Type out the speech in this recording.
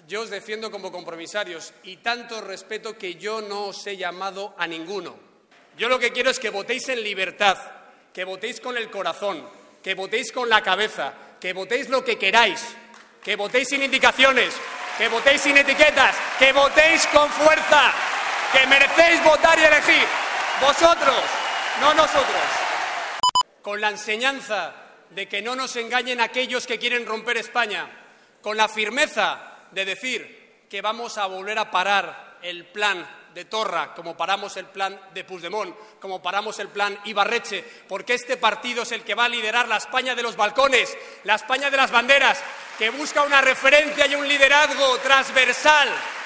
yo os defiendo como compromisarios y tanto respeto que yo no os he llamado a ninguno. Yo lo que quiero es que votéis en libertad, que votéis con el corazón, que votéis con la cabeza, que votéis lo que queráis, que votéis sin indicaciones, que votéis sin etiquetas, que votéis con fuerza, que merecéis votar y elegir. Vosotros, no nosotros. Con la enseñanza de que no nos engañen aquellos que quieren romper España, con la firmeza de decir que vamos a volver a parar el plan de Torra, como paramos el plan de Puigdemont, como paramos el plan Ibarretxe, porque este partido es el que va a liderar la España de los balcones, la España de las banderas, que busca una referencia y un liderazgo transversal